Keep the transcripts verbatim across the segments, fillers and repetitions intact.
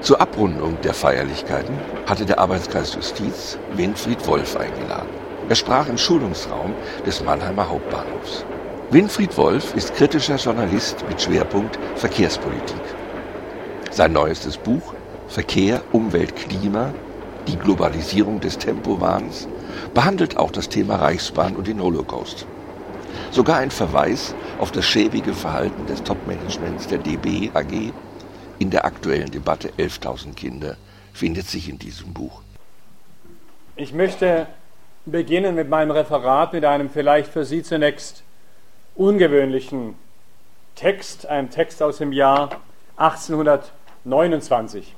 Zur Abrundung der Feierlichkeiten hatte der Arbeitskreis Justiz Winfried Wolf eingeladen. Er sprach im Schulungsraum des Mannheimer Hauptbahnhofs. Winfried Wolf ist kritischer Journalist mit Schwerpunkt Verkehrspolitik. Sein neuestes Buch Verkehr, Umwelt, Klima, die Globalisierung des Tempowahns behandelt auch das Thema Reichsbahn und den Holocaust. Sogar ein Verweis auf das schäbige Verhalten des Topmanagements der D B A G in der aktuellen Debatte elftausend Kinder findet sich in diesem Buch. Ich möchte beginnen mit meinem Referat mit einem vielleicht für Sie zunächst ungewöhnlichen Text, einem Text aus dem Jahr achtzehnhundertneunundzwanzig.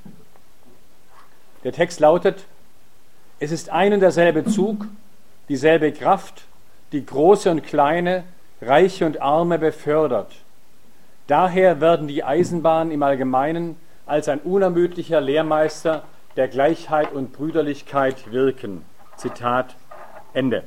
Der Text lautet: Es ist ein und derselbe Zug, dieselbe Kraft, die Große und Kleine, Reiche und Arme befördert. Daher werden die Eisenbahnen im Allgemeinen als ein unermüdlicher Lehrmeister der Gleichheit und Brüderlichkeit wirken. Zitat Ende.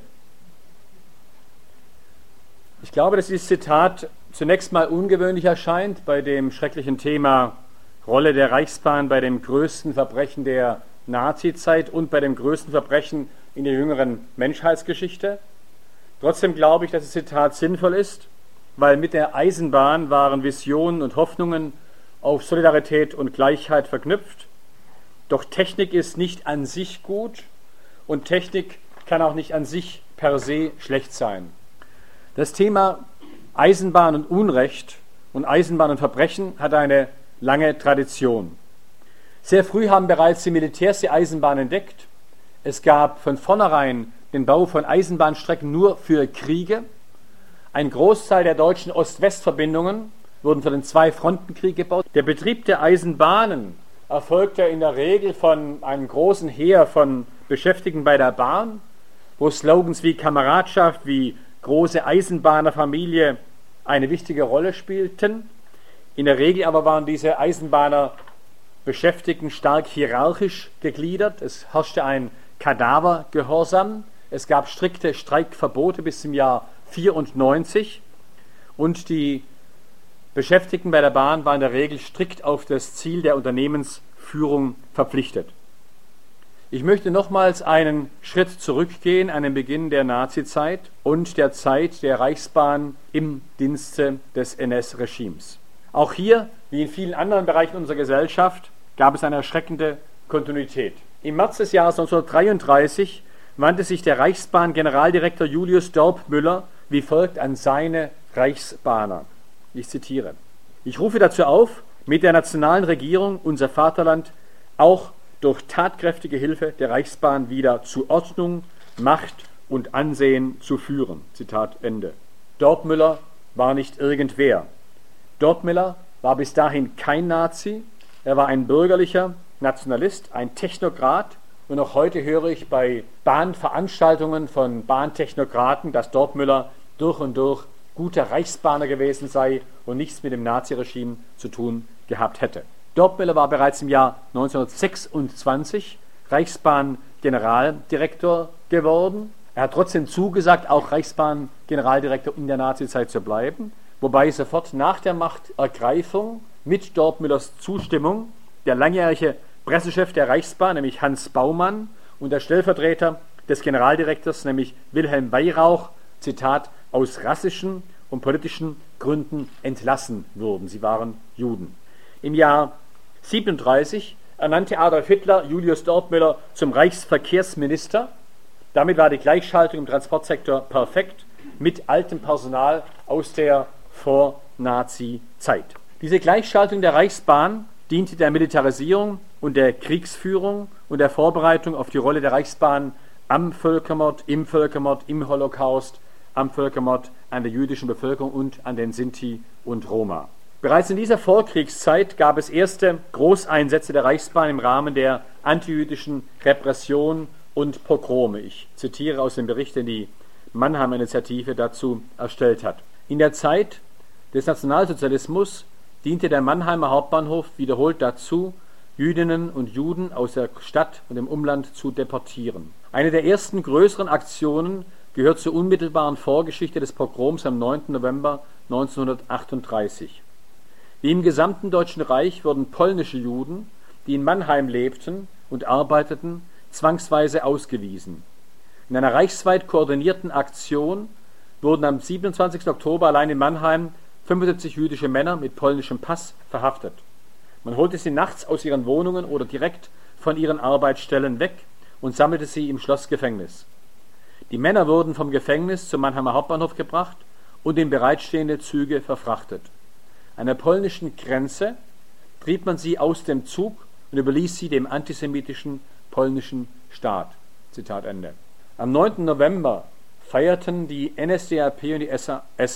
Ich glaube, dass dieses Zitat zunächst mal ungewöhnlich erscheint bei dem schrecklichen Thema Rolle der Reichsbahn bei dem größten Verbrechen der Nazizeit und bei dem größten Verbrechen in der jüngeren Menschheitsgeschichte. Trotzdem glaube ich, dass das Zitat sinnvoll ist, weil mit der Eisenbahn waren Visionen und Hoffnungen auf Solidarität und Gleichheit verknüpft. Doch Technik ist nicht an sich gut und Technik kann auch nicht an sich per se schlecht sein. Das Thema Eisenbahn und Unrecht und Eisenbahn und Verbrechen hat eine lange Tradition. Sehr früh haben bereits die Militärs die Eisenbahn entdeckt. Es gab von vornherein den Bau von Eisenbahnstrecken nur für Kriege. Ein Großteil der deutschen Ost-West-Verbindungen wurden für den Zwei-Fronten-Krieg gebaut. Der Betrieb der Eisenbahnen erfolgte in der Regel von einem großen Heer von Beschäftigten bei der Bahn, wo Slogans wie Kameradschaft, wie große Eisenbahnerfamilie eine wichtige Rolle spielten. In der Regel aber waren diese Eisenbahner Beschäftigten stark hierarchisch gegliedert. Es herrschte ein Kadavergehorsam. Es gab strikte Streikverbote bis zum Jahr vierundneunzig und die Beschäftigten bei der Bahn waren in der Regel strikt auf das Ziel der Unternehmensführung verpflichtet. Ich möchte nochmals einen Schritt zurückgehen an den Beginn der Nazizeit und der Zeit der Reichsbahn im Dienste des N S-Regimes. Auch hier, wie in vielen anderen Bereichen unserer Gesellschaft, gab es eine erschreckende Kontinuität. Im März des Jahres neunzehnhundertdreiunddreißig wandte sich der Reichsbahn-Generaldirektor Julius Dorpmüller wie folgt an seine Reichsbahner. Ich zitiere: Ich rufe dazu auf, mit der nationalen Regierung unser Vaterland auch durch tatkräftige Hilfe der Reichsbahn wieder zu Ordnung, Macht und Ansehen zu führen. Zitat Ende. Dorpmüller war nicht irgendwer. Dorpmüller war bis dahin kein Nazi, er war ein bürgerlicher Nationalist, ein Technokrat. Und auch heute höre ich bei Bahnveranstaltungen von Bahntechnokraten, dass Dorpmüller durch und durch guter Reichsbahner gewesen sei und nichts mit dem Naziregime zu tun gehabt hätte. Dorpmüller war bereits im Jahr neunzehnhundertsechsundzwanzig Reichsbahn-Generaldirektor geworden. Er hat trotzdem zugesagt, auch Reichsbahn-Generaldirektor in der Nazizeit zu bleiben, wobei sofort nach der Machtergreifung mit Dorpmüllers Zustimmung der langjährige Pressechef der Reichsbahn, nämlich Hans Baumann, und der Stellvertreter des Generaldirektors, nämlich Wilhelm Weihrauch, Zitat, aus rassischen und politischen Gründen entlassen wurden. Sie waren Juden. Im Jahr siebenunddreißig ernannte Adolf Hitler Julius Dorpmüller zum Reichsverkehrsminister. Damit war die Gleichschaltung im Transportsektor perfekt mit altem Personal aus der Vor-Nazi-Zeit. Diese Gleichschaltung der Reichsbahn diente der Militarisierung und der Kriegsführung und der Vorbereitung auf die Rolle der Reichsbahn am Völkermord, im Völkermord, im Holocaust, am Völkermord an der jüdischen Bevölkerung und an den Sinti und Roma. Bereits in dieser Vorkriegszeit gab es erste Großeinsätze der Reichsbahn im Rahmen der antijüdischen Repression und Pogrome. Ich zitiere aus dem Bericht, den die Mannheim-Initiative dazu erstellt hat. In der Zeit des Nationalsozialismus diente der Mannheimer Hauptbahnhof wiederholt dazu, Jüdinnen und Juden aus der Stadt und dem Umland zu deportieren. Eine der ersten größeren Aktionen gehört zur unmittelbaren Vorgeschichte des Pogroms am neunten November neunzehnhundertachtunddreißig. Wie im gesamten Deutschen Reich wurden polnische Juden die in Mannheim lebten und arbeiteten, zwangsweise ausgewiesen. In einer reichsweit koordinierten Aktion wurden am siebenundzwanzigsten Oktober allein in Mannheim fünfundsiebzig jüdische Männer mit polnischem Pass verhaftet. Man holte sie nachts aus ihren Wohnungen oder direkt von ihren Arbeitsstellen weg und sammelte sie im Schlossgefängnis. Die Männer wurden vom Gefängnis zum Mannheimer Hauptbahnhof gebracht und in bereitstehende Züge verfrachtet. An der polnischen Grenze trieb man sie aus dem Zug und überließ sie dem antisemitischen polnischen Staat. Zitat Ende. Am neunten November feierten die N S D A P und die S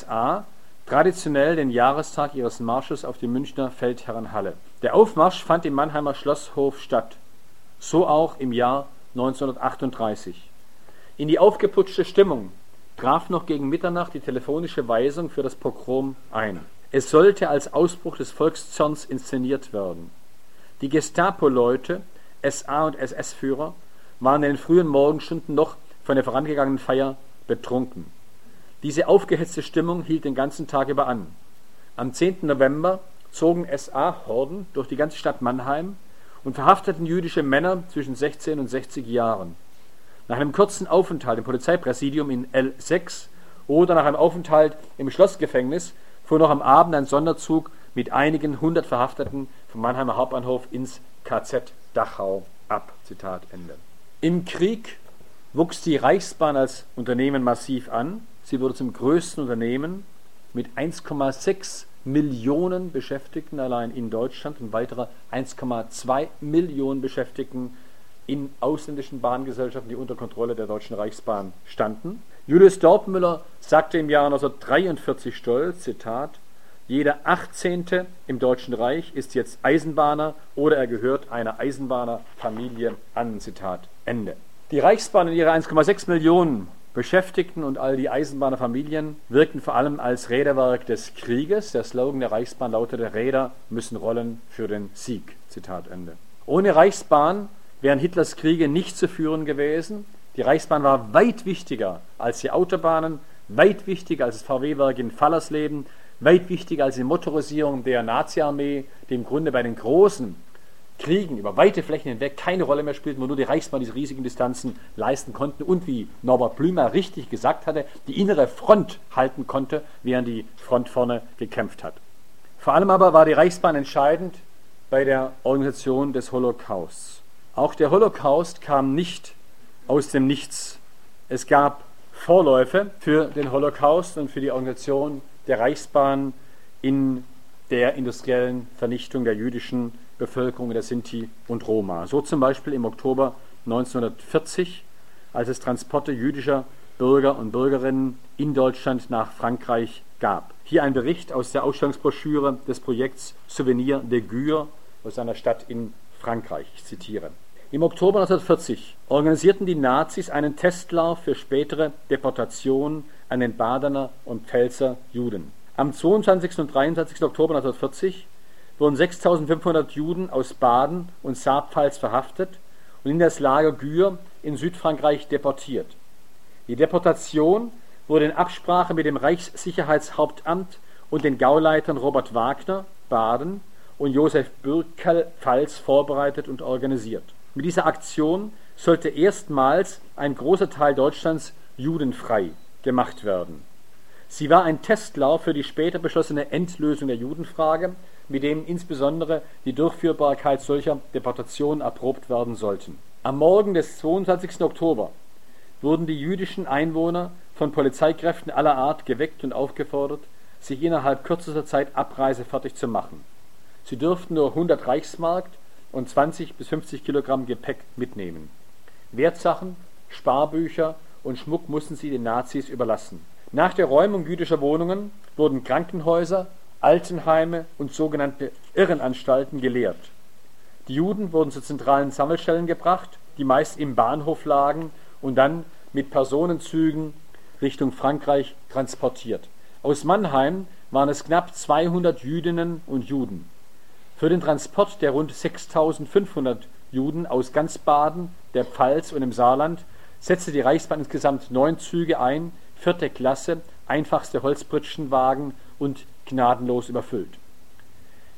A traditionell den Jahrestag ihres Marsches auf die Münchner Feldherrenhalle. Der Aufmarsch fand im Mannheimer Schlosshof statt, so auch im Jahr neunzehnhundertachtunddreißig. In die aufgeputschte Stimmung traf noch gegen Mitternacht die telefonische Weisung für das Pogrom ein. Es sollte als Ausbruch des Volkszorns inszeniert werden. Die Gestapo-Leute, S A- und S S-Führer, waren in den frühen Morgenstunden noch von der vorangegangenen Feier betrunken. Diese aufgehetzte Stimmung hielt den ganzen Tag über an. Am zehnten November zogen S A-Horden durch die ganze Stadt Mannheim und verhafteten jüdische Männer zwischen sechzehn und sechzig Jahren. Nach einem kurzen Aufenthalt im Polizeipräsidium in L sechs oder nach einem Aufenthalt im Schlossgefängnis fuhr noch am Abend ein Sonderzug mit einigen hundert Verhafteten vom Mannheimer Hauptbahnhof ins K Z Dachau ab. Zitat Ende. Im Krieg wuchs die Reichsbahn als Unternehmen massiv an. Sie wurde zum größten Unternehmen mit eins Komma sechs Millionen Beschäftigten allein in Deutschland und weiterer eins Komma zwei Millionen Beschäftigten in ausländischen Bahngesellschaften, die unter Kontrolle der Deutschen Reichsbahn standen. Julius Dorpmüller sagte im Jahre neunzehnhundertdreiundvierzig stolz, Zitat, jeder achtzehnte im Deutschen Reich ist jetzt Eisenbahner oder er gehört einer Eisenbahnerfamilie an, Zitat Ende. Die Reichsbahn und ihre eins Komma sechs Millionen Beschäftigten und all die Eisenbahnerfamilien wirkten vor allem als Räderwerk des Krieges. Der Slogan der Reichsbahn lautete, Räder müssen rollen für den Sieg. Zitat Ende. Ohne Reichsbahn wären Hitlers Kriege nicht zu führen gewesen. Die Reichsbahn war weit wichtiger als die Autobahnen, weit wichtiger als das V W-Werk in Fallersleben, weit wichtiger als die Motorisierung der Nazi-Armee, die im Grunde bei den großen Kriegen über weite Flächen hinweg keine Rolle mehr spielten, wo nur die Reichsbahn diese riesigen Distanzen leisten konnten und, wie Norbert Blümer richtig gesagt hatte, die innere Front halten konnte, während die Front vorne gekämpft hat. Vor allem aber war die Reichsbahn entscheidend bei der Organisation des Holocausts. Auch der Holocaust kam nicht aus dem Nichts. Es gab Vorläufe für den Holocaust und für die Organisation der Reichsbahn in der industriellen Vernichtung der jüdischen Bevölkerung der Sinti und Roma. So zum Beispiel im Oktober neunzehnhundertvierzig, als es Transporte jüdischer Bürger und Bürgerinnen in Deutschland nach Frankreich gab. Hier ein Bericht aus der Ausstellungsbroschüre des Projekts Souvenir de Gurs aus einer Stadt in Frankreich. Ich zitiere. Im Oktober neunzehnhundertvierzig organisierten die Nazis einen Testlauf für spätere Deportationen an den Badener und Pfälzer Juden. Am zweiundzwanzigsten und dreiundzwanzigsten Oktober neunzehnhundertvierzig wurden sechstausendfünfhundert Juden aus Baden und Saarpfalz verhaftet und in das Lager Gurs in Südfrankreich deportiert. Die Deportation wurde in Absprache mit dem Reichssicherheitshauptamt und den Gauleitern Robert Wagner, Baden, und Josef Bürkel, Pfalz, vorbereitet und organisiert. Mit dieser Aktion sollte erstmals ein großer Teil Deutschlands judenfrei gemacht werden. Sie war ein Testlauf für die später beschlossene Endlösung der Judenfrage, mit dem insbesondere die Durchführbarkeit solcher Deportationen erprobt werden sollten. Am Morgen des zweiundzwanzigsten Oktober wurden die jüdischen Einwohner von Polizeikräften aller Art geweckt und aufgefordert, sich innerhalb kürzester Zeit abreisefertig zu machen. Sie dürften nur hundert Reichsmark und zwanzig bis fünfzig Kilogramm Gepäck mitnehmen. Wertsachen, Sparbücher und Schmuck mussten sie den Nazis überlassen. Nach der Räumung jüdischer Wohnungen wurden Krankenhäuser, Altenheime und sogenannte Irrenanstalten geleert. Die Juden wurden zu zentralen Sammelstellen gebracht, die meist im Bahnhof lagen und dann mit Personenzügen Richtung Frankreich transportiert. Aus Mannheim waren es knapp zweihundert Jüdinnen und Juden. Für den Transport der rund sechstausendfünfhundert Juden aus ganz Baden, der Pfalz und im Saarland setzte die Reichsbahn insgesamt neun Züge ein, vierte Klasse, einfachste Holzpritschenwagen und gnadenlos überfüllt.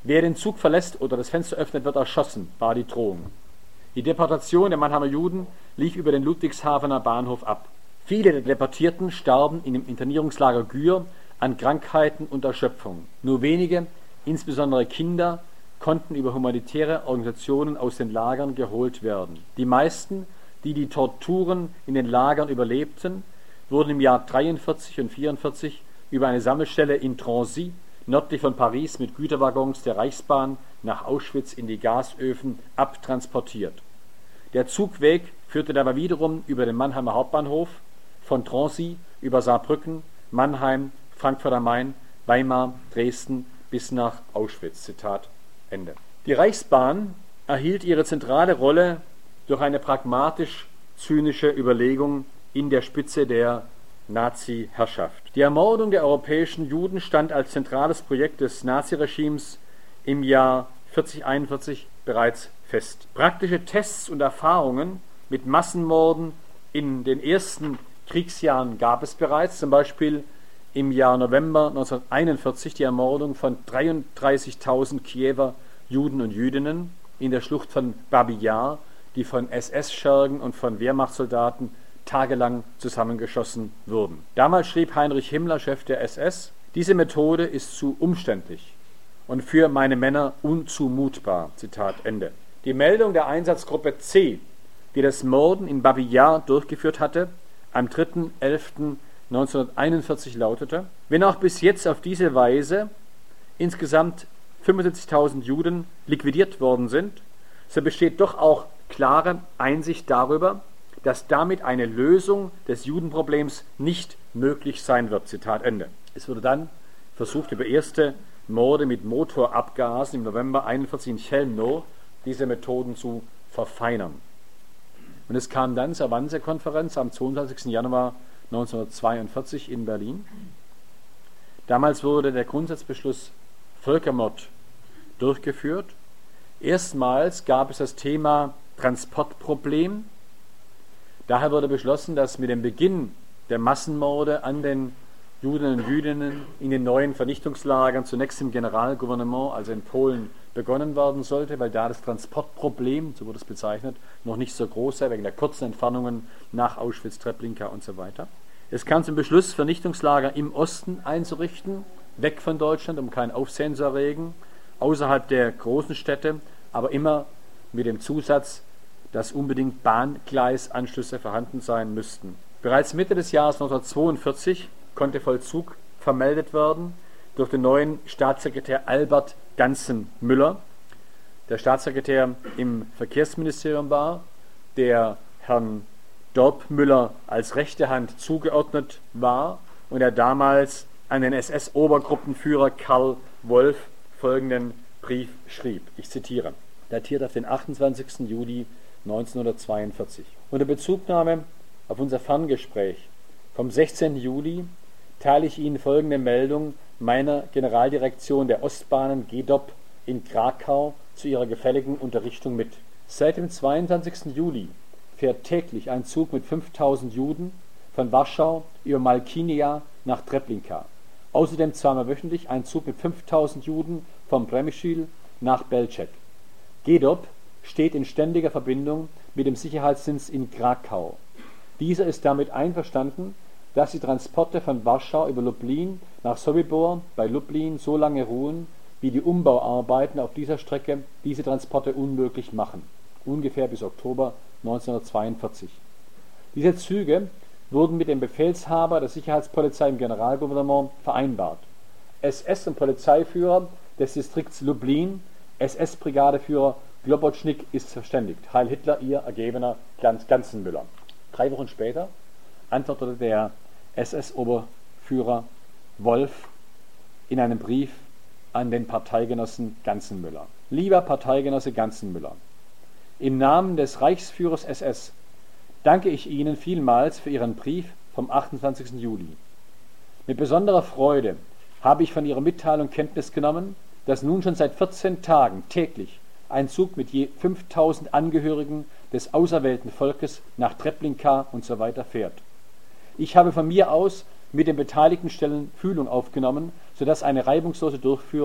Wer den Zug verlässt oder das Fenster öffnet, wird erschossen, war die Drohung. Die Deportation der Mannheimer Juden lief über den Ludwigshafener Bahnhof ab. Viele der Deportierten starben in dem Internierungslager Gühr an Krankheiten und Erschöpfung. Nur wenige, insbesondere Kinder, konnten über humanitäre Organisationen aus den Lagern geholt werden. Die meisten, die die Torturen in den Lagern überlebten, wurden im Jahr dreiundvierzig und vierundvierzig über eine Sammelstelle in Drancy, nördlich von Paris, mit Güterwaggons der Reichsbahn nach Auschwitz in die Gasöfen abtransportiert. Der Zugweg führte dabei wiederum über den Mannheimer Hauptbahnhof, von Drancy über Saarbrücken, Mannheim, Frankfurt am Main, Weimar, Dresden bis nach Auschwitz. Zitat Ende. Die Reichsbahn erhielt ihre zentrale Rolle durch eine pragmatisch-zynische Überlegung in der Spitze der Nazi-Herrschaft. Die Ermordung der europäischen Juden stand als zentrales Projekt des Naziregimes im Jahr vierzig einundvierzig bereits fest. Praktische Tests und Erfahrungen mit Massenmorden in den ersten Kriegsjahren gab es bereits, zum Beispiel im Jahr November neunzehnhunderteinundvierzig die Ermordung von dreiunddreißigtausend Kiewer Juden und Jüdinnen in der Schlucht von Babi Yar, die von S S-Schergen und von Wehrmachtssoldaten tagelang zusammengeschossen wurden. Damals schrieb Heinrich Himmler, Chef der S S, diese Methode ist zu umständlich und für meine Männer unzumutbar. Zitat Ende. Die Meldung der Einsatzgruppe C, die das Morden in Babi Yar durchgeführt hatte, am dritter elfter neunzehnhunderteinundvierzig lautete: Wenn auch bis jetzt auf diese Weise insgesamt fünfundsiebzigtausend Juden liquidiert worden sind, so besteht doch auch klare Einsicht darüber, dass damit eine Lösung des Judenproblems nicht möglich sein wird. Zitat Ende. Es wurde dann versucht, über erste Morde mit Motorabgasen im November einundvierzig in Chelmno diese Methoden zu verfeinern. Und es kam dann zur Wannsee-Konferenz am zweiundzwanzigsten Januar neunzehnhundertzweiundvierzig in Berlin. Damals wurde der Grundsatzbeschluss Völkermord durchgeführt. Erstmals gab es das Thema Transportproblem. Daher wurde beschlossen, dass mit dem Beginn der Massenmorde an den Juden und Jüdinnen in den neuen Vernichtungslagern zunächst im Generalgouvernement, also in Polen, begonnen werden sollte, weil da das Transportproblem, so wurde es bezeichnet, noch nicht so groß sei, wegen der kurzen Entfernungen nach Auschwitz, Treblinka und so weiter. Es kam zum Beschluss, Vernichtungslager im Osten einzurichten, weg von Deutschland, um kein Aufsehen zu erregen, außerhalb der großen Städte, aber immer mit dem Zusatz, dass unbedingt Bahngleisanschlüsse vorhanden sein müssten. Bereits Mitte des Jahres neunzehnhundertzweiundvierzig konnte Vollzug vermeldet werden durch den neuen Staatssekretär Albert Ganzenmüller, der Staatssekretär im Verkehrsministerium war, der Herrn Dorpmüller als rechte Hand zugeordnet war und er damals an den S S-Obergruppenführer Karl Wolf folgenden Brief schrieb. Ich zitiere, datiert auf den achtundzwanzigsten Juli neunzehnhundertzweiundvierzig. Unter Bezugnahme auf unser Ferngespräch vom sechzehnten Juli teile ich Ihnen folgende Meldung meiner Generaldirektion der Ostbahnen G D O P in Krakau zu Ihrer gefälligen Unterrichtung mit. Seit dem zweiundzwanzigsten Juli fährt täglich ein Zug mit fünftausend Juden von Warschau über Malkinia nach Treblinka. Außerdem zweimal wöchentlich ein Zug mit fünftausend Juden vom Przemyśl nach Belzec. G D O P steht in ständiger Verbindung mit dem Sicherheitsdienst in Krakau. Dieser ist damit einverstanden, dass die Transporte von Warschau über Lublin nach Sobibor bei Lublin so lange ruhen, wie die Umbauarbeiten auf dieser Strecke diese Transporte unmöglich machen, ungefähr bis Oktober neunzehnhundertzweiundvierzig. Diese Züge wurden mit dem Befehlshaber der Sicherheitspolizei im Generalgouvernement vereinbart. S S- und Polizeiführer des Distrikts Lublin, S S-Brigadeführer Globotschnik ist verständigt. Heil Hitler, Ihr ergebener Ganzenmüller. Drei Wochen später antwortete der S S-Oberführer Wolf in einem Brief an den Parteigenossen Ganzenmüller. Lieber Parteigenosse Ganzenmüller, im Namen des Reichsführers S S danke ich Ihnen vielmals für Ihren Brief vom achtundzwanzigsten Juli. Mit besonderer Freude habe ich von Ihrer Mitteilung Kenntnis genommen, dass nun schon seit vierzehn Tagen täglich ein Zug mit je fünftausend Angehörigen des auserwählten Volkes nach Treblinka und so weiter fährt. Ich habe von mir aus mit den beteiligten Stellen Fühlung aufgenommen, sodass eine reibungslose Durchführung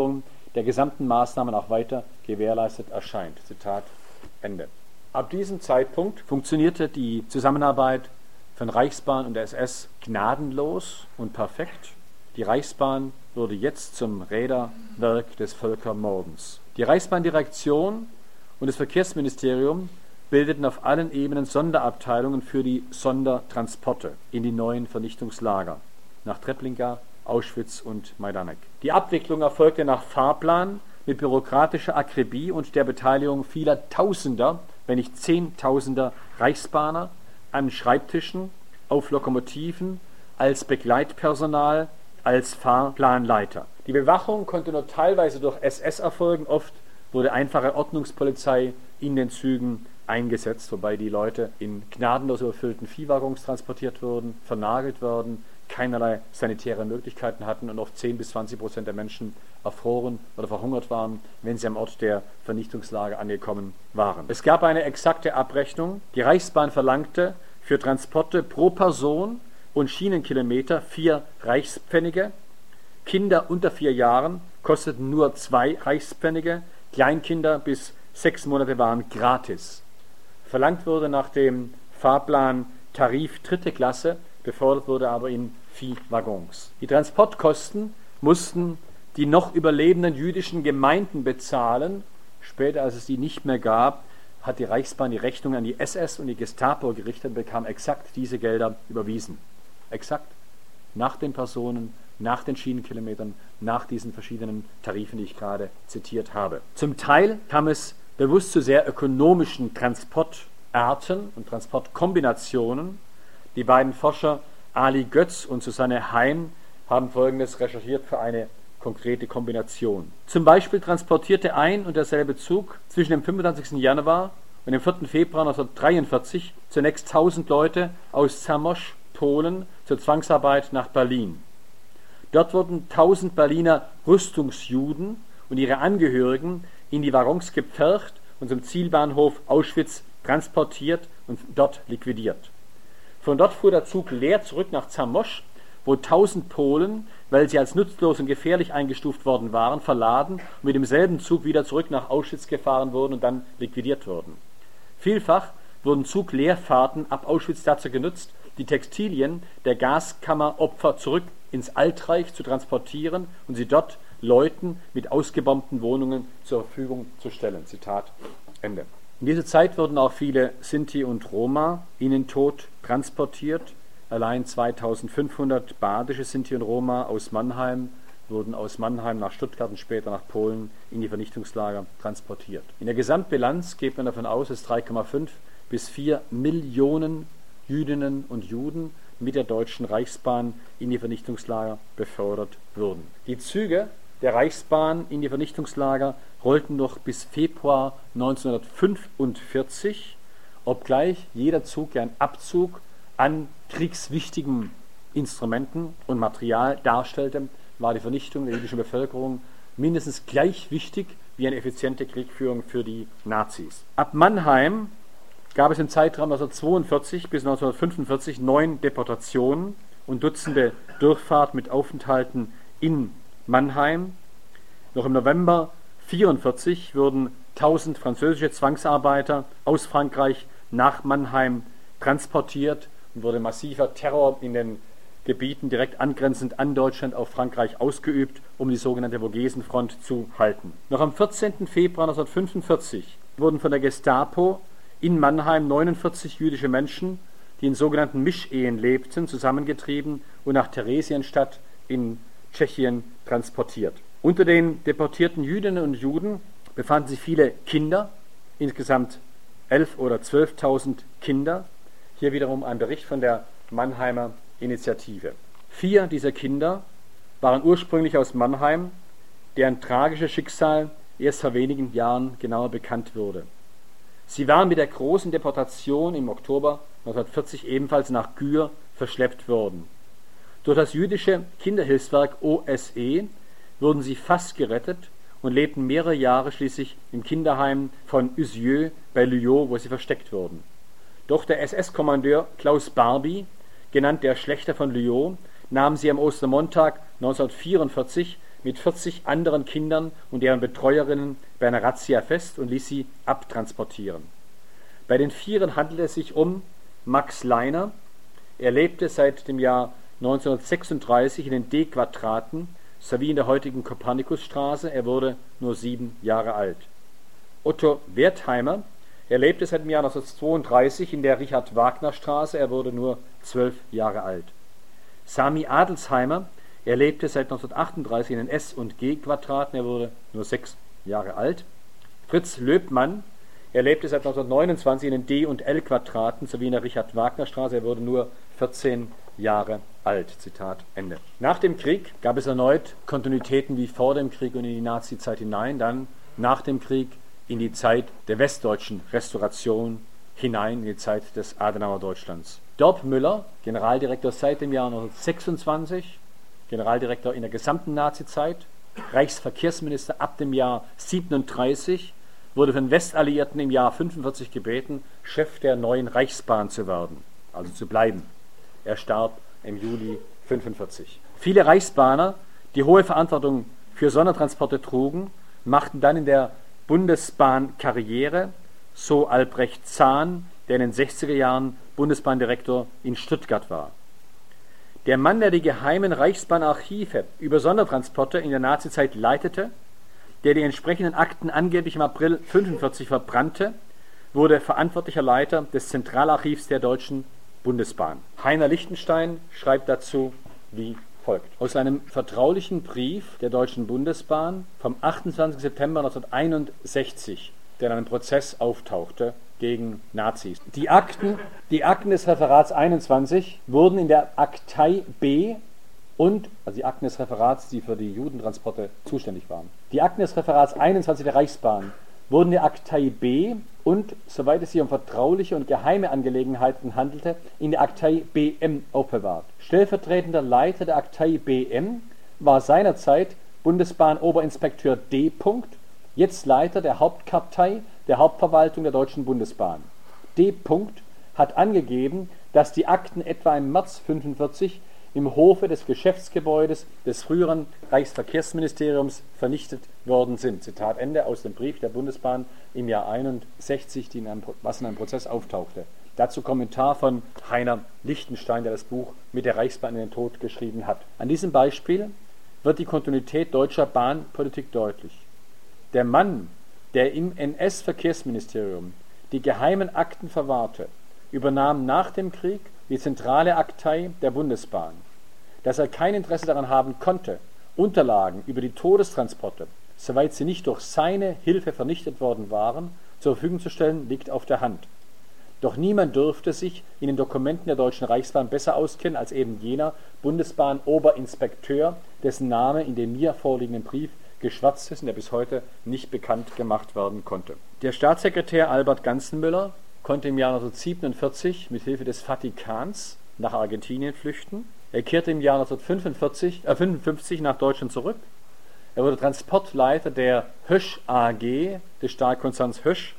der gesamten Maßnahmen auch weiter gewährleistet erscheint. Zitat Ende. Ab diesem Zeitpunkt funktionierte die Zusammenarbeit von Reichsbahn und der S S gnadenlos und perfekt. Die Reichsbahn wurde jetzt zum Räderwerk des Völkermordens. Die Reichsbahndirektion und das Verkehrsministerium bildeten auf allen Ebenen Sonderabteilungen für die Sondertransporte in die neuen Vernichtungslager nach Treblinka, Auschwitz und Majdanek. Die Abwicklung erfolgte nach Fahrplan mit bürokratischer Akribie und der Beteiligung vieler Tausender, wenn nicht Zehntausender Reichsbahner an Schreibtischen, auf Lokomotiven, als Begleitpersonal, als Fahrplanleiter. Die Bewachung konnte nur teilweise durch S S erfolgen, oft wurde einfache Ordnungspolizei in den Zügen eingesetzt, wobei die Leute in gnadenlos überfüllten Viehwaggons transportiert wurden, vernagelt wurden, keinerlei sanitäre Möglichkeiten hatten und oft zehn bis zwanzig Prozent der Menschen erfroren oder verhungert waren, wenn sie am Ort der Vernichtungslager angekommen waren. Es gab eine exakte Abrechnung. Die Reichsbahn verlangte für Transporte pro Person und Schienenkilometer vier Reichspfennige. Kinder unter vier Jahren kosteten nur zwei Reichspfennige. Kleinkinder bis sechs Monate waren gratis. Verlangt wurde nach dem Fahrplan Tarif dritte Klasse, befördert wurde aber in Viehwaggons. Die Transportkosten mussten die noch überlebenden jüdischen Gemeinden bezahlen. Später, als es die nicht mehr gab, hat die Reichsbahn die Rechnung an die S S und die Gestapo gerichtet und bekam exakt diese Gelder überwiesen. Exakt nach den Personen, nach den Schienenkilometern, nach diesen verschiedenen Tarifen, die ich gerade zitiert habe. Zum Teil kam es bewusst zu sehr ökonomischen Transportarten und Transportkombinationen. Die beiden Forscher Ali Götz und Susanne Heim haben Folgendes recherchiert für eine konkrete Kombination. Zum Beispiel transportierte ein und derselbe Zug zwischen dem fünfundzwanzigsten Januar und dem vierten Februar neunzehnhundertdreiundvierzig zunächst tausend Leute aus Zamość, Polen, zur Zwangsarbeit nach Berlin. Dort wurden tausend Berliner Rüstungsjuden und ihre Angehörigen in die Waggons gepfercht und zum Zielbahnhof Auschwitz transportiert und dort liquidiert. Von dort fuhr der Zug leer zurück nach Zamość, wo tausend Polen, weil sie als nutzlos und gefährlich eingestuft worden waren, verladen und mit demselben Zug wieder zurück nach Auschwitz gefahren wurden und dann liquidiert wurden. Vielfach wurden Zugleerfahrten ab Auschwitz dazu genutzt, die Textilien der Gaskammeropfer zurück ins Altreich zu transportieren und sie dort Leuten mit ausgebombten Wohnungen zur Verfügung zu stellen. Zitat Ende. In dieser Zeit wurden auch viele Sinti und Roma in den Tod transportiert. Allein zweitausendfünfhundert badische Sinti und Roma aus Mannheim wurden aus Mannheim nach Stuttgart und später nach Polen in die Vernichtungslager transportiert. In der Gesamtbilanz geht man davon aus, dass drei Komma fünf bis vier Millionen Jüdinnen und Juden mit der Deutschen Reichsbahn in die Vernichtungslager befördert wurden. Die Züge der Reichsbahn in die Vernichtungslager rollten noch bis Februar neunzehnhundertfünfundvierzig, obgleich jeder Zug ein Abzug an kriegswichtigen Instrumenten und Material darstellte, war die Vernichtung der jüdischen Bevölkerung mindestens gleich wichtig wie eine effiziente Kriegführung für die Nazis. Ab Mannheim gab es im Zeitraum neunzehnhundertzweiundvierzig bis neunzehnhundertfünfundvierzig neun Deportationen und Dutzende Durchfahrten mit Aufenthalten in Mannheim. Noch im November neunzehnhundertvierundvierzig wurden tausend französische Zwangsarbeiter aus Frankreich nach Mannheim transportiert und wurde massiver Terror in den Gebieten direkt angrenzend an Deutschland auf Frankreich ausgeübt, um die sogenannte Vogesenfront zu halten. Noch am vierzehnten Februar neunzehnhundertfünfundvierzig wurden von der Gestapo in Mannheim neunundvierzig jüdische Menschen, die in sogenannten Mischehen lebten, zusammengetrieben und nach Theresienstadt in Tschechien transportiert. Unter den deportierten Jüdinnen und Juden befanden sich viele Kinder, insgesamt elf oder zwölftausend Kinder. Hier wiederum ein Bericht von der Mannheimer Initiative. Vier dieser Kinder waren ursprünglich aus Mannheim, deren tragisches Schicksal erst vor wenigen Jahren genauer bekannt wurde. Sie waren mit der großen Deportation im Oktober neunzehnhundertvierzig ebenfalls nach Győr verschleppt worden. Durch das jüdische Kinderhilfswerk O S E wurden sie fast gerettet und lebten mehrere Jahre schließlich im Kinderheim von Usieux bei Lyon, wo sie versteckt wurden. Doch der S S-Kommandeur Klaus Barbie, genannt der Schlächter von Lyon, nahm sie am Ostermontag neunzehnhundertvierundvierzig mit vierzig anderen Kindern und deren Betreuerinnen bei einer Razzia fest und ließ sie abtransportieren. Bei den Vieren handelte es sich um Max Leiner. Er lebte seit dem Jahr neunzehnhundertsechsunddreißig in den D-Quadraten sowie in der heutigen Kopernikusstraße. Er wurde nur sieben Jahre alt. Otto Wertheimer. Er lebte seit dem Jahr neunzehnhundertzweiunddreißig in der Richard-Wagner-Straße. Er wurde nur zwölf Jahre alt. Sami Adelsheimer. Er lebte seit neunzehnhundertachtunddreißig in den S- und G-Quadraten. Er wurde nur sechs Jahre alt. Fritz Löbmann. Er lebte seit neunzehnhundertneunundzwanzig in den D- und L-Quadraten sowie in der Richard-Wagner-Straße. Er wurde nur vierzehn Jahre alt. Zitat Ende. Nach dem Krieg gab es erneut Kontinuitäten wie vor dem Krieg und in die Nazi-Zeit hinein, dann nach dem Krieg in die Zeit der westdeutschen Restauration hinein, in die Zeit des Adenauer Deutschlands. Dorp Müller, Generaldirektor seit dem Jahr neunzehnhundertsechsundzwanzig, Generaldirektor in der gesamten Nazizeit, Reichsverkehrsminister ab dem Jahr siebenunddreißig, wurde von Westalliierten im Jahr fünfundvierzig gebeten, Chef der neuen Reichsbahn zu werden, also zu bleiben. Er starb im Juli fünfundvierzig. Viele Reichsbahner, die hohe Verantwortung für Sondertransporte trugen, machten dann in der Bundesbahn Karriere, so Albrecht Zahn, der in den sechziger Jahren Bundesbahndirektor in Stuttgart war. Der Mann, der die geheimen Reichsbahnarchive über Sondertransporte in der Nazizeit leitete, der die entsprechenden Akten angeblich im April fünfundvierzig verbrannte, wurde verantwortlicher Leiter des Zentralarchivs der Deutschen Bundesbahn. Heiner Lichtenstein schreibt dazu wie folgt. Aus einem vertraulichen Brief der Deutschen Bundesbahn vom achtundzwanzigsten September neunzehnhunderteinundsechzig, der in einem Prozess auftauchte gegen Nazis. Die Akten, die Akten des Referats einundzwanzig wurden in der Aktei B und, also die Akten des Referats, die für die Judentransporte zuständig waren. Die Akten des Referats einundzwanzig der Reichsbahn wurden in der Aktei B und, soweit es sich um vertrauliche und geheime Angelegenheiten handelte, in der Aktei B M aufbewahrt. Stellvertretender Leiter der Aktei B M war seinerzeit Bundesbahn-Oberinspekteur D. jetzt Leiter der Hauptkartei der Hauptverwaltung der Deutschen Bundesbahn. D. hat angegeben, dass die Akten etwa im März fünfundvierzig im Hofe des Geschäftsgebäudes des früheren Reichsverkehrsministeriums vernichtet worden sind. Zitat Ende aus dem Brief der Bundesbahn im Jahr einundsechzig, die in einem, was in einem Prozess auftauchte. Dazu Kommentar von Heiner Lichtenstein, der das Buch Mit der Reichsbahn in den Tod geschrieben hat. An diesem Beispiel wird die Kontinuität deutscher Bahnpolitik deutlich. Der Mann, der im N S-Verkehrsministerium die geheimen Akten verwahrte, übernahm nach dem Krieg die zentrale Aktei der Bundesbahn. Dass er kein Interesse daran haben konnte, Unterlagen über die Todestransporte, soweit sie nicht durch seine Hilfe vernichtet worden waren, zur Verfügung zu stellen, liegt auf der Hand. Doch niemand dürfte sich in den Dokumenten der Deutschen Reichsbahn besser auskennen als eben jener Bundesbahn-Oberinspekteur, dessen Name in dem mir vorliegenden Brief geschwärzt ist und der bis heute nicht bekannt gemacht werden konnte. Der Staatssekretär Albert Ganzenmüller konnte im Jahr neunzehnhundertsiebenundvierzig mit Hilfe des Vatikans nach Argentinien flüchten. Er kehrte im Jahr neunzehnhundertfünfundfünfzig nach Deutschland zurück. Er wurde Transportleiter der Hösch A G, des Stahlkonzerns Hösch.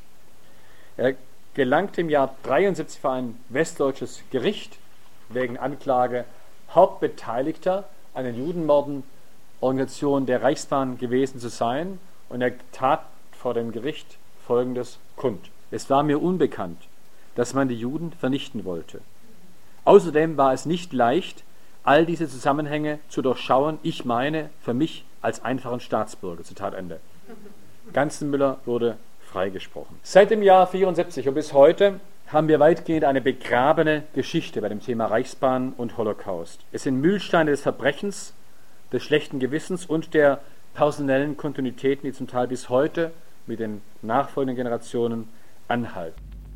Er gelangte im Jahr neunzehnhundertdreiundsiebzig vor ein westdeutsches Gericht wegen Anklage Hauptbeteiligter an den Judenmorden Organisation der Reichsbahn gewesen zu sein, und er tat vor dem Gericht Folgendes kund. Es war mir unbekannt, dass man die Juden vernichten wollte. Außerdem war es nicht leicht, all diese Zusammenhänge zu durchschauen, ich meine, für mich als einfachen Staatsbürger. Zitat Ende. Ganzenmüller wurde freigesprochen. Seit dem Jahr vierundsiebzig und bis heute haben wir weitgehend eine begrabene Geschichte bei dem Thema Reichsbahn und Holocaust. Es sind Mühlsteine des Verbrechens, des schlechten Gewissens und der personellen Kontinuitäten, die zum Teil bis heute mit den nachfolgenden Generationen anhalten.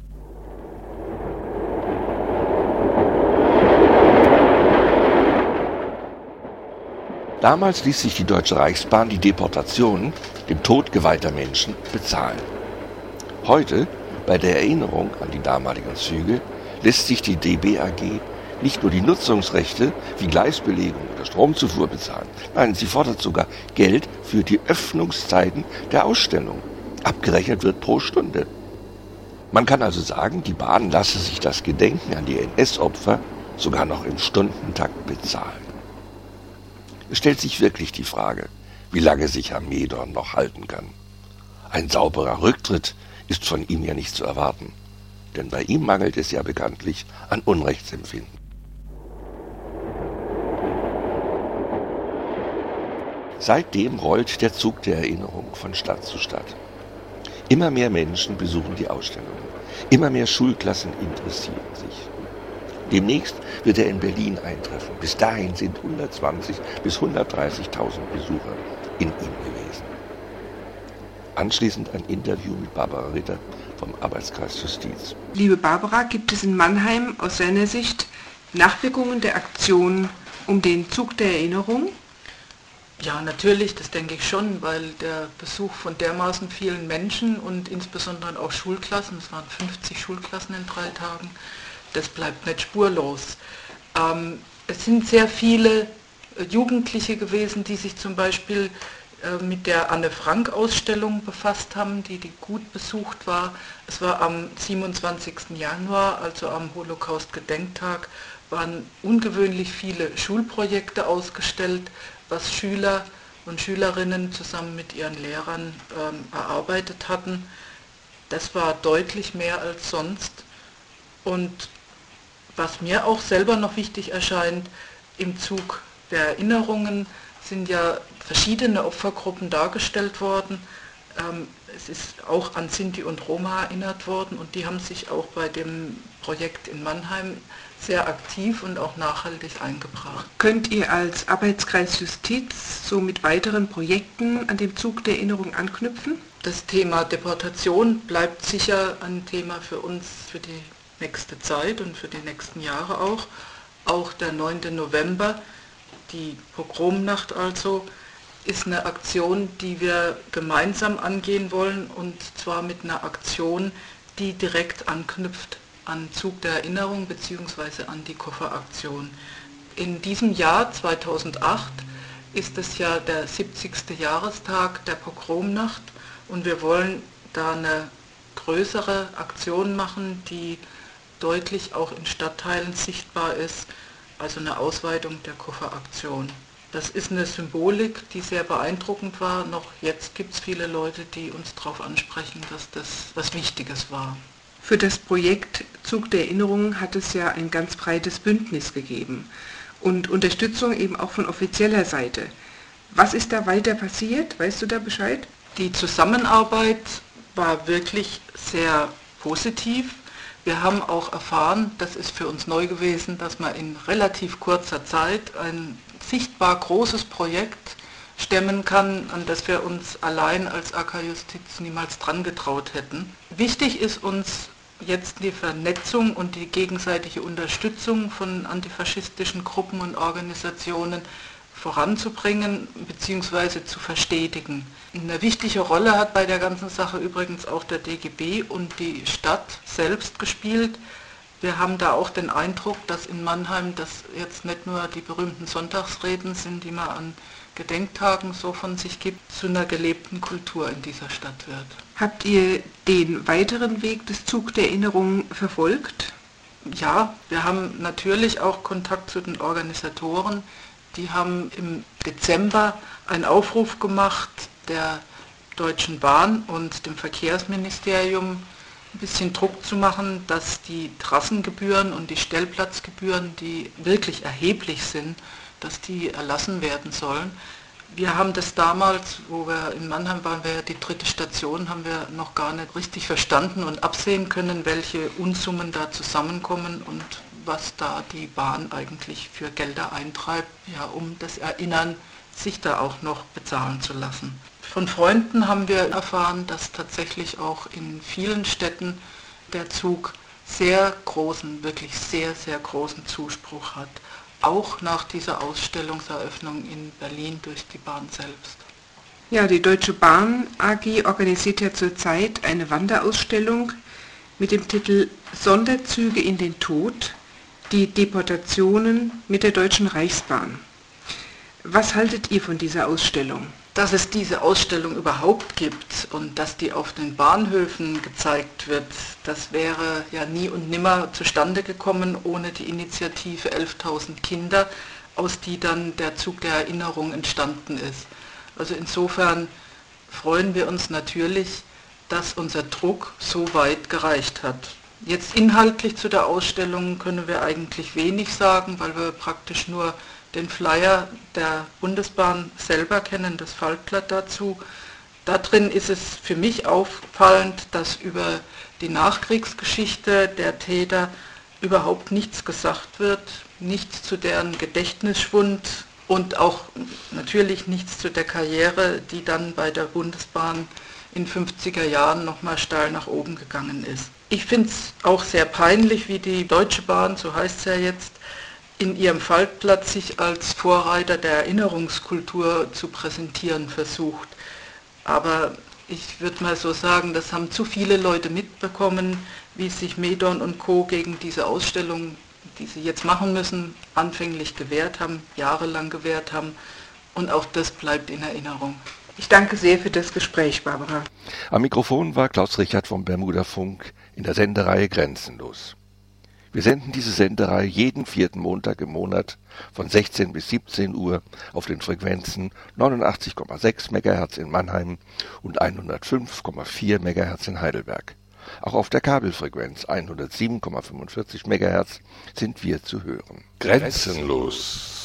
Damals ließ sich die Deutsche Reichsbahn die Deportationen, dem Tod geweihter Menschen, bezahlen. Heute, bei der Erinnerung an die damaligen Züge, lässt sich die D B A G nicht nur die Nutzungsrechte wie Gleisbelegung oder Stromzufuhr bezahlen. Nein, sie fordert sogar Geld für die Öffnungszeiten der Ausstellung. Abgerechnet wird pro Stunde. Man kann also sagen, die Bahn lasse sich das Gedenken an die N S-Opfer sogar noch im Stundentakt bezahlen. Es stellt sich wirklich die Frage, wie lange sich Herr Medorn noch halten kann. Ein sauberer Rücktritt ist von ihm ja nicht zu erwarten, denn bei ihm mangelt es ja bekanntlich an Unrechtsempfinden. Seitdem rollt der Zug der Erinnerung von Stadt zu Stadt. Immer mehr Menschen besuchen die Ausstellungen. Immer mehr Schulklassen interessieren sich. Demnächst wird er in Berlin eintreffen. Bis dahin sind hundertzwanzigtausend bis hundertdreißigtausend Besucher in ihm gewesen. Anschließend ein Interview mit Barbara Ritter vom Arbeitskreis Justiz. Liebe Barbara, gibt es in Mannheim aus seiner Sicht Nachwirkungen der Aktion um den Zug der Erinnerung? Ja, natürlich, das denke ich schon, weil der Besuch von dermaßen vielen Menschen und insbesondere auch Schulklassen, es waren fünfzig Schulklassen in drei Tagen, das bleibt nicht spurlos. Ähm, es sind sehr viele Jugendliche gewesen, die sich zum Beispiel äh, mit der Anne-Frank-Ausstellung befasst haben, die, die gut besucht war. Es war am siebenundzwanzigsten Januar, also am Holocaust-Gedenktag, waren ungewöhnlich viele Schulprojekte ausgestellt, was Schüler und Schülerinnen zusammen mit ihren Lehrern ähm, erarbeitet hatten. Das war deutlich mehr als sonst. Und was mir auch selber noch wichtig erscheint, im Zug der Erinnerungen sind ja verschiedene Opfergruppen dargestellt worden. Ähm, es ist auch an Sinti und Roma erinnert worden und die haben sich auch bei dem Projekt in Mannheim sehr aktiv und auch nachhaltig eingebracht. Könnt ihr als Arbeitskreis Justiz so mit weiteren Projekten an dem Zug der Erinnerung anknüpfen? Das Thema Deportation bleibt sicher ein Thema für uns für die nächste Zeit und für die nächsten Jahre auch. Auch der neunte November, die Pogromnacht also, ist eine Aktion, die wir gemeinsam angehen wollen und zwar mit einer Aktion, die direkt anknüpft an Zug der Erinnerung bzw. an die Kofferaktion. In diesem Jahr zweitausendacht ist es ja der siebzigste Jahrestag der Pogromnacht und wir wollen da eine größere Aktion machen, die deutlich auch in Stadtteilen sichtbar ist, also eine Ausweitung der Kofferaktion. Das ist eine Symbolik, die sehr beeindruckend war. Noch jetzt gibt es viele Leute, die uns darauf ansprechen, dass das was Wichtiges war. Für das Projekt Zug der Erinnerung hat es ja ein ganz breites Bündnis gegeben und Unterstützung eben auch von offizieller Seite. Was ist da weiter passiert? Weißt du da Bescheid? Die Zusammenarbeit war wirklich sehr positiv. Wir haben auch erfahren, das ist für uns neu gewesen, dass man in relativ kurzer Zeit ein sichtbar großes Projekt stemmen kann, an das wir uns allein als A K Justiz niemals dran getraut hätten. Wichtig ist uns jetzt die Vernetzung und die gegenseitige Unterstützung von antifaschistischen Gruppen und Organisationen voranzubringen bzw. zu verstetigen. Eine wichtige Rolle hat bei der ganzen Sache übrigens auch der D G B und die Stadt selbst gespielt. Wir haben da auch den Eindruck, dass in Mannheim das jetzt nicht nur die berühmten Sonntagsreden sind, die man an Gedenktagen so von sich gibt, zu einer gelebten Kultur in dieser Stadt wird. Habt ihr den weiteren Weg des Zug der Erinnerung verfolgt? Ja, wir haben natürlich auch Kontakt zu den Organisatoren. Die haben im Dezember einen Aufruf gemacht, der Deutschen Bahn und dem Verkehrsministerium ein bisschen Druck zu machen, dass die Trassengebühren und die Stellplatzgebühren, die wirklich erheblich sind, dass die erlassen werden sollen. Wir haben das damals, wo wir in Mannheim waren, wir ja die dritte Station, haben wir noch gar nicht richtig verstanden und absehen können, welche Unsummen da zusammenkommen und was da die Bahn eigentlich für Gelder eintreibt, ja, um das Erinnern sich da auch noch bezahlen zu lassen. Von Freunden haben wir erfahren, dass tatsächlich auch in vielen Städten der Zug sehr großen, wirklich sehr, sehr großen Zuspruch hat. Auch nach dieser Ausstellungseröffnung in Berlin durch die Bahn selbst. Ja, die Deutsche Bahn A G organisiert ja zurzeit eine Wanderausstellung mit dem Titel Sonderzüge in den Tod, die Deportationen mit der Deutschen Reichsbahn. Was haltet ihr von dieser Ausstellung? Dass es diese Ausstellung überhaupt gibt und dass die auf den Bahnhöfen gezeigt wird, das wäre ja nie und nimmer zustande gekommen ohne die Initiative elftausend Kinder, aus die dann der Zug der Erinnerung entstanden ist. Also insofern freuen wir uns natürlich, dass unser Druck so weit gereicht hat. Jetzt inhaltlich zu der Ausstellung können wir eigentlich wenig sagen, weil wir praktisch nur den Flyer der Bundesbahn selber kennen, das Faltblatt dazu. Da drin ist es für mich auffallend, dass über die Nachkriegsgeschichte der Täter überhaupt nichts gesagt wird, nichts zu deren Gedächtnisschwund und auch natürlich nichts zu der Karriere, die dann bei der Bundesbahn in fünfziger Jahren nochmal steil nach oben gegangen ist. Ich finde es auch sehr peinlich, wie die Deutsche Bahn, so heißt es ja jetzt, in ihrem Faltblatt sich als Vorreiter der Erinnerungskultur zu präsentieren versucht. Aber ich würde mal so sagen, das haben zu viele Leute mitbekommen, wie sich Medon und Co. gegen diese Ausstellung, die sie jetzt machen müssen, anfänglich gewehrt haben, jahrelang gewehrt haben. Und auch das bleibt in Erinnerung. Ich danke sehr für das Gespräch, Barbara. Am Mikrofon war Klaus Richard vom Bermuda Funk in der Sendereihe Grenzenlos. Wir senden diese Sendereihe jeden vierten Montag im Monat von sechzehn bis siebzehn Uhr auf den Frequenzen neunundachtzig Komma sechs Megahertz in Mannheim und hundertfünf Komma vier Megahertz in Heidelberg. Auch auf der Kabelfrequenz hundertsieben Komma fünfundvierzig Megahertz sind wir zu hören. Grenzenlos.